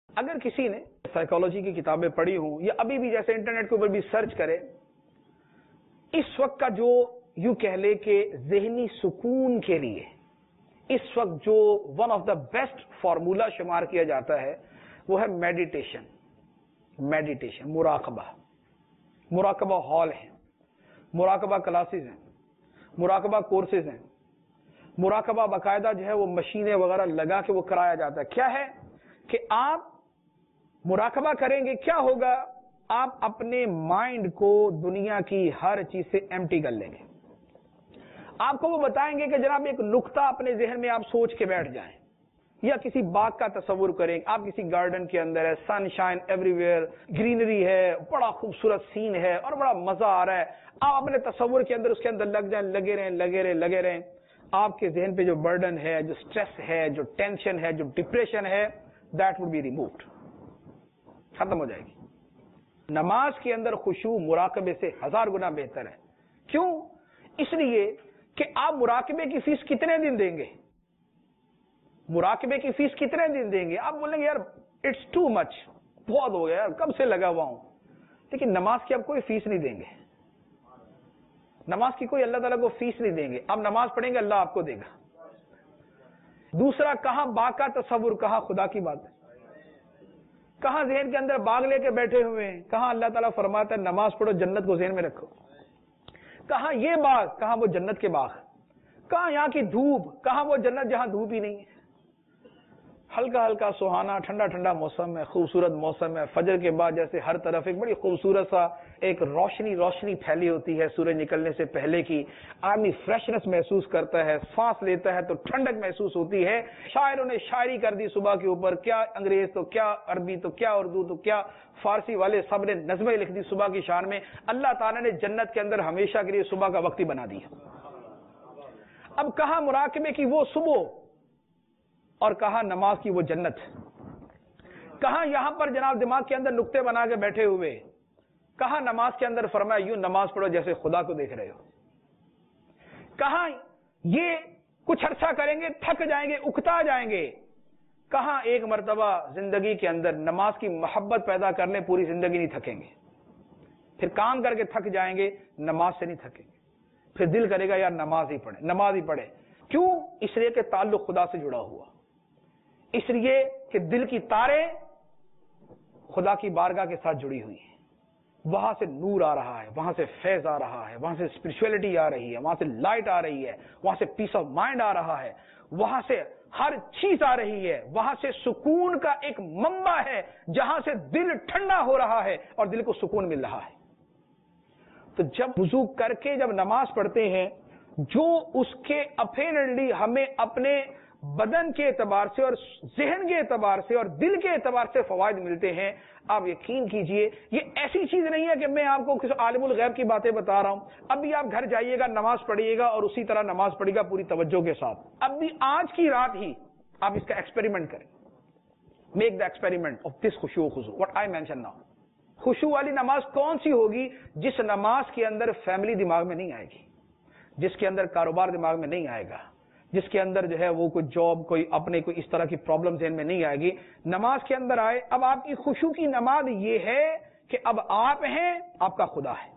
اگر کسی نے سائیکالوجی کی کتابیں پڑھی ہوں یا ابھی بھی جیسے انٹرنیٹ کے اوپر بھی سرچ کرے، اس وقت کا جو یوں کہہ لے کہ ذہنی سکون کے لیے اس وقت جو one of the best formula شمار کیا جاتا ہے وہ ہے میڈیٹیشن. مراقبہ ہال ہیں، مراقبہ کلاسز ہیں، مراقبہ کورسز ہیں، مراقبہ باقاعدہ جو ہے وہ مشینیں وغیرہ لگا کے وہ کرایا جاتا ہے. کیا ہے کہ آپ مراقبہ کریں گے، کیا ہوگا؟ آپ اپنے مائنڈ کو دنیا کی ہر چیز سے ایمٹی کر لیں گے. آپ کو وہ بتائیں گے کہ جناب ایک نقطہ اپنے ذہن میں آپ سوچ کے بیٹھ جائیں یا کسی باغ کا تصور کریں. آپ کسی گارڈن کے اندر ہے، sunshine everywhere, greenery ہے، بڑا خوبصورت سین ہے اور بڑا مزہ آ رہا ہے. آپ اپنے تصور کے اندر اس کے اندر لگ جائیں، لگے رہیں. آپ کے ذہن پہ جو برڈن ہے، جو سٹریس ہے، جو ٹینشن ہے، جو ڈپریشن ہے، دیٹ وڈ بی ریمووڈ، ختم ہو جائے گی. نماز کے اندر خشوع مراقبے سے 1000 گنا بہتر ہے. کیوں؟ اس لیے کہ آپ مراقبے کی فیس کتنے دن دیں گے؟ مراقبے کی فیس کتنے دن دیں گے؟ آپ بولیں گے یار اٹس ٹو مچ، بہت ہو گیا یار، کب سے لگا ہوا ہوں. لیکن نماز کی آپ کوئی فیس نہیں دیں گے، نماز کی کوئی اللہ تعالیٰ کو فیس نہیں دیں گے. آپ نماز پڑھیں گے، اللہ آپ کو دے گا. دوسرا، کہاں باغ کا تصور، کہاں خدا کی بات ہے، کہاں ذہن کے اندر باغ لے کے بیٹھے ہوئے ہیں، کہاں اللہ تعالیٰ فرماتا ہے نماز پڑھو، جنت کو ذہن میں رکھو. کہاں یہ باغ، کہاں وہ جنت کے باغ، کہاں یہاں کی دھوپ، کہاں وہ جنت جہاں دھوپ ہی نہیں ہے. ہلکا ہلکا سہانا ٹھنڈا ٹھنڈا موسم ہے، خوبصورت موسم ہے. فجر کے بعد جیسے ہر طرف ایک بڑی خوبصورت سا ایک روشنی پھیلی ہوتی ہے سورج نکلنے سے پہلے کی. آدمی فریشنس محسوس کرتا ہے، سانس لیتا ہے تو ٹھنڈک محسوس ہوتی ہے. شاعروں نے شاعری کر دی صبح کے اوپر، کیا انگریز تو کیا عربی تو کیا اردو تو کیا فارسی والے سب نے نظمیں لکھ دی صبح کی شان میں. اللہ تعالیٰ نے جنت کے اندر ہمیشہ کے لیے صبح کا وقت ہی بنا دیا. اب کہاں مراقبے کی وہ صبح اور کہاں نماز کی وہ جنت. کہاں یہاں پر جناب دماغ کے اندر نقطے بنا کے بیٹھے ہوئے، کہاں نماز کے اندر فرمایا یوں نماز پڑھو جیسے خدا کو دیکھ رہے ہو. کہاں یہ کچھ عرصہ کریں گے تھک جائیں گے، اکتا جائیں گے. کہاں ایک مرتبہ زندگی کے اندر نماز کی محبت پیدا کرنے پوری زندگی نہیں تھکیں گے. پھر کام کر کے تھک جائیں گے، نماز سے نہیں تھکیں گے. پھر دل کرے گا یار نماز ہی پڑھے. کیوں؟ اس لیے کہ تعلق خدا سے جڑا ہوا، اس لیے کہ دل کی تاریں خدا کی بارگاہ کے ساتھ جڑی ہوئی ہیں. وہاں سے نور آ رہا ہے، وہاں سے فیض آ رہا ہے، وہاں سے اسپرچولیٹی آ رہی ہے، وہاں سے لائٹ آ رہی ہے، وہاں سے پیس آف مائنڈ آ رہا ہے، وہاں سے ہر چیز آ رہی ہے. وہاں سے سکون کا ایک منبع ہے جہاں سے دل ٹھنڈا ہو رہا ہے اور دل کو سکون مل رہا ہے. تو جب وضو کر کے جب نماز پڑھتے ہیں، جو اس کے اپیرنٹلی ہمیں اپنے بدن کے اعتبار سے اور ذہن کے اعتبار سے اور دل کے اعتبار سے فوائد ملتے ہیں، آپ یقین کیجئے یہ ایسی چیز نہیں ہے کہ میں آپ کو کسی عالم الغیب کی باتیں بتا رہا ہوں. اب بھی آپ گھر جائیے گا، نماز پڑھیے گا اور اسی طرح نماز پڑھیے گا پوری توجہ کے ساتھ. اب بھی آج کی رات ہی آپ اس کا ایکسپیریمنٹ کریں. Make the experiment of this خشوع و خضوع what I mention now. خشوع والی نماز کون سی ہوگی؟ جس نماز کے اندر فیملی دماغ میں نہیں آئے گی، جس کے اندر کاروبار دماغ میں نہیں آئے گا، جس کے اندر جو ہے وہ کوئی جاب، کوئی اپنے کوئی اس طرح کی پرابلم ذہن میں نہیں آئے گی. نماز کے اندر آئے. اب آپ کی خشوع کی نماز یہ ہے کہ اب آپ ہیں، آپ کا خدا ہے.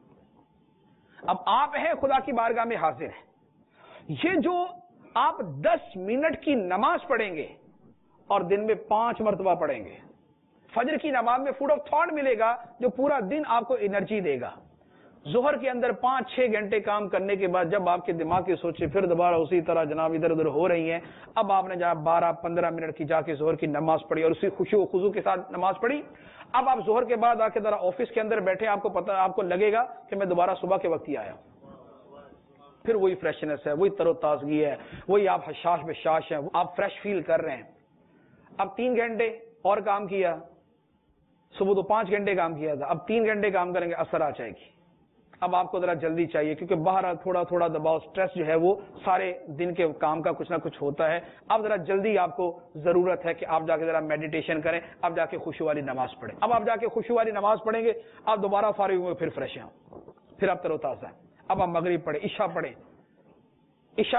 اب آپ ہیں، خدا کی بارگاہ میں حاضر ہیں. یہ جو آپ 10 منٹ کی نماز پڑھیں گے اور دن میں 5 مرتبہ پڑھیں گے، فجر کی نماز میں فوڈ آف تھاٹ ملے گا جو پورا دن آپ کو انرجی دے گا. ظہر کے اندر 5-6 گھنٹے کام کرنے کے بعد جب آپ کے دماغ کی سوچیں پھر دوبارہ اسی طرح جناب ادھر ادھر ہو رہی ہیں، اب آپ نے جہاں 12-15 منٹ کی جا کے ظہر کی نماز پڑھی اور اسی خشوع و خضوع کے ساتھ نماز پڑھی. اب آپ ظہر کے بعد آ کے ذرا آفس کے اندر بیٹھے، آپ کو پتہ، آپ کو لگے گا کہ میں دوبارہ صبح کے وقت ہی آیا ہوں. پھر وہی فریشنس ہے، وہی تر و تازگی ہے، وہی آپ حشاش بشاش ہیں، آپ فریش فیل کر رہے ہیں. اب 3 گھنٹے اور کام کیا، صبح تو 5 گھنٹے کام کیا تھا، اب 3 گھنٹے کام کریں گے، اثر آ جائے گی. اب آپ کو ذرا جلدی چاہیے کیونکہ باہر تھوڑا تھوڑا دباؤ، سٹریس جو ہے وہ سارے دن کے کام کا کچھ نہ کچھ ہوتا ہے. اب ذرا جلدی آپ کو ضرورت ہے کہ آپ جا کے ذرا میڈیٹیشن کریں، اب جا کے خشوع والی نماز پڑھیں. اب آپ جا کے خشوع والی نماز پڑھیں گے، آپ دوبارہ فارغ ہوئے، پھر فریش ہیں، پھر آپ تر و تازہ ہیں. اب آپ مغرب پڑھیں، عشاء پڑھیں. عشاء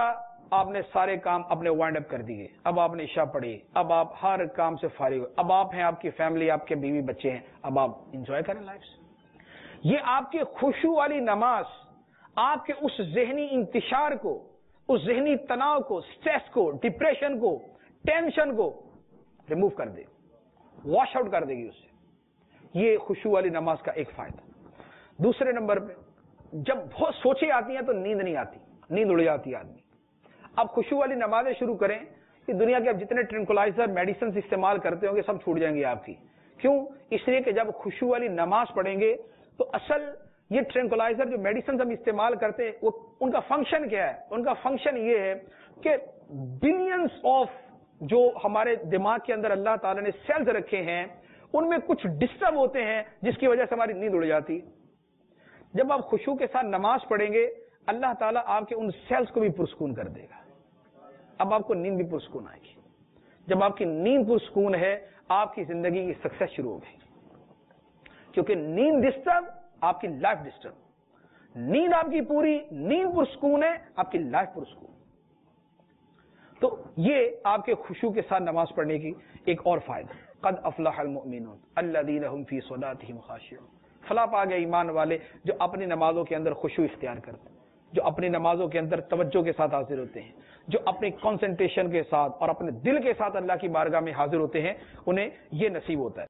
آپ نے سارے کام اپنے وائنڈ اپ کر دیے، اب آپ نے عشاء پڑھی، اب آپ ہر کام سے فارغ ہو، اب آپ ہیں، آپ کی فیملی، آپ کے بیوی بچے ہیں، اب آپ انجوائے کریں لائف سے۔ یہ آپ کے خشوع والی نماز آپ کے اس ذہنی انتشار کو، اس ذہنی تناؤ کو، سٹریس کو، ڈپریشن کو، ٹینشن کو ریموو کر دے، واش آؤٹ کر دے گی اس سے۔ یہ خشوع والی نماز کا ایک فائدہ۔ دوسرے نمبر پہ، جب بہت سوچیں آتی ہیں تو نیند نہیں آتی، نیند اڑ جاتی ہے آدمی۔ اب خشوع والی نمازیں شروع کریں کہ دنیا کے اب جتنے ٹرنکولائزر میڈیسنز استعمال کرتے ہوں گے سب چھوٹ جائیں گے آپ کی۔ کیوں؟ اس لیے کہ جب خشوع والی نماز پڑھیں گے تو اصل یہ ٹرنکولائزر جو میڈیسنز ہم استعمال کرتے ہیں وہ ان کا فنکشن کیا ہے؟ ان کا فنکشن یہ ہے کہ بلینز آف جو ہمارے دماغ کے اندر اللہ تعالیٰ نے سیلز رکھے ہیں ان میں کچھ ڈسٹرب ہوتے ہیں جس کی وجہ سے ہماری نیند اڑ جاتی۔ جب آپ خشوع کے ساتھ نماز پڑھیں گے اللہ تعالیٰ آپ کے ان سیلز کو بھی پرسکون کر دے گا، اب آپ کو نیند بھی پرسکون آئے گی۔ جب آپ کی نیند پرسکون ہے آپ کی زندگی کی سکسیس شروع ہوگی، کیونکہ نیند ڈسٹرب آپ کی لائف ڈسٹرب، نیند آپ کی پوری، نیند پرسکون ہے آپ کی لائف پرسکون۔ تو یہ آپ کے خشوع کے ساتھ نماز پڑھنے کی ایک اور فائدہ۔ قد افلح المؤمنون الذین هم فی صلاتهم خاشعون، فلاح پا گئے ایمان والے جو اپنی نمازوں کے اندر خشوع اختیار کرتے ہیں، جو اپنی نمازوں کے اندر توجہ کے ساتھ حاضر ہوتے ہیں، جو اپنی کنسنٹریشن کے ساتھ اور اپنے دل کے ساتھ اللہ کی بارگاہ میں حاضر ہوتے ہیں، انہیں یہ نصیب ہوتا ہے۔